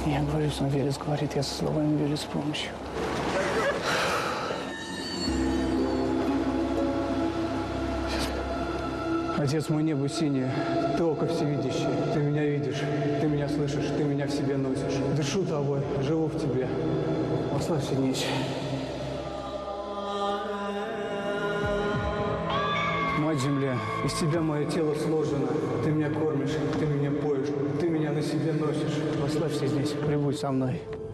Я говорю, сам Велес говорит, я со словами Велес с помощью. Отец мой, небо синее, ты око всевидящее, ты меня видишь, ты меня слышишь, ты меня в себе носишь. Дышу тобой, живу в тебе. Ославь сильнейший. Мать земля, из тебя мое тело сложено. Ты меня кормишь, ты меня поешь, ты меня на себе носишь. Ославься здесь, прибудь со мной.